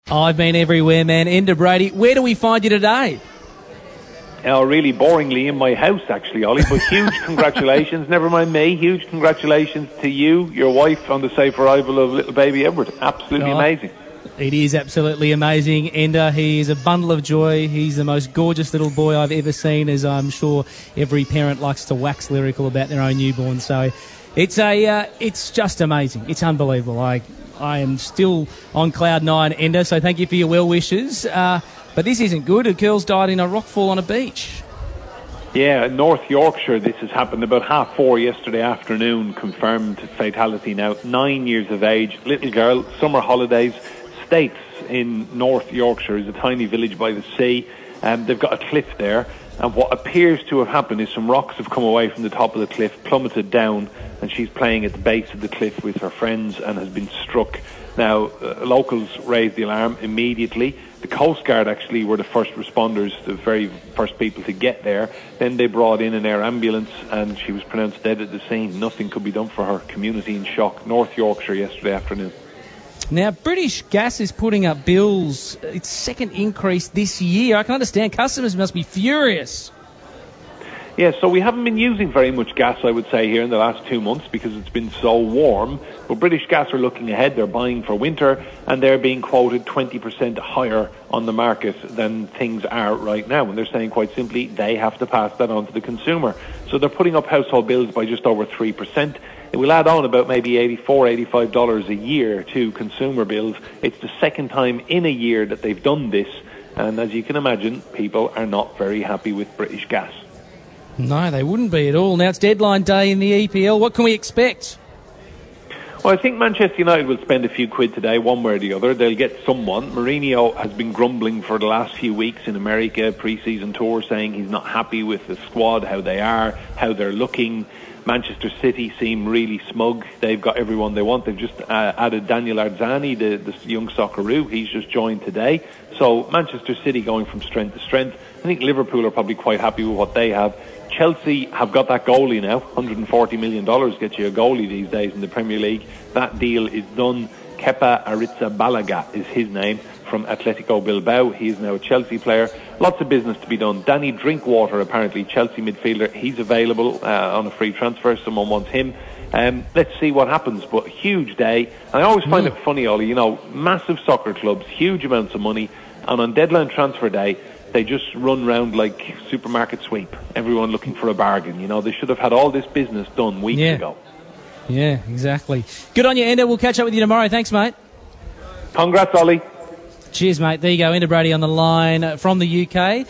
I've been everywhere, man. Enda Brady, where do we find you today? Really boringly in my house, actually, Ollie, but huge congratulations, never mind me, huge congratulations to you, your wife, on the safe arrival of little baby Edward. Absolutely amazing. It is absolutely amazing. Enda, he is a bundle of joy. He's the most gorgeous little boy I've ever seen, as I'm sure every parent likes to wax lyrical about their own newborn. So it's just amazing. It's unbelievable. I am still on cloud nine, Enda, so thank you for your well wishes. But this isn't good. A girl's died in a rockfall on a beach. Yeah, North Yorkshire, this has happened about 4:30 yesterday afternoon, confirmed fatality now. 9 years of age, little girl, summer holidays, States in North Yorkshire is a tiny village by the sea. They've got a cliff there, and what appears to have happened is some rocks have come away from the top of the cliff, plummeted down, and she's playing at the base of the cliff with her friends and has been struck. Now, locals raised the alarm immediately. The Coast Guard actually were the first responders, the very first people to get there. Then they brought in an air ambulance and she was pronounced dead at the scene. Nothing could be done for her. Community in shock. North Yorkshire yesterday afternoon. Now, British Gas is putting up bills. Its second increase this year. I can understand customers must be furious. Yeah, so we haven't been using very much gas, I would say, here in the last 2 months because it's been so warm. But British Gas are looking ahead. They're buying for winter, and they're being quoted 20% higher on the market than things are right now. And they're saying, quite simply, they have to pass that on to the consumer. So they're putting up household bills by just over 3%. It will add on about maybe $84, $85 a year to consumer bills. It's the second time in a year that they've done this. And as you can imagine, people are not very happy with British Gas. No, they wouldn't be at all. Now it's deadline day in the EPL. What can we expect? Well, I think Manchester United will spend a few quid today, one way or the other. They'll get someone. Mourinho has been grumbling for the last few weeks in America, pre-season tour, saying he's not happy with the squad, how they are, how they're looking. Manchester City seem really smug. They've got everyone they want. They've just added Daniel Arzani, the young Socceroo. He's just joined today. So Manchester City going from strength to strength. I think Liverpool are probably quite happy with what they have. Chelsea have got that goalie now. $140 million gets you a goalie these days in the Premier League. That deal is done. Kepa Arrizabalaga is his name, from Atletico Bilbao. He is now a Chelsea player. Lots of business to be done. Danny Drinkwater, apparently Chelsea midfielder, he's available on a free transfer. Someone wants him. Let's see what happens, but huge day. And I always find it funny, Ollie, you know, massive soccer clubs, huge amounts of money, and on deadline transfer day, they just run round like supermarket sweep. Everyone looking for a bargain. You know, they should have had all this business done weeks ago. Yeah, exactly. Good on you, Enda. We'll catch up with you tomorrow. Thanks, mate. Congrats, Ollie. Cheers, mate. There you go. Enda Brady on the line from the UK.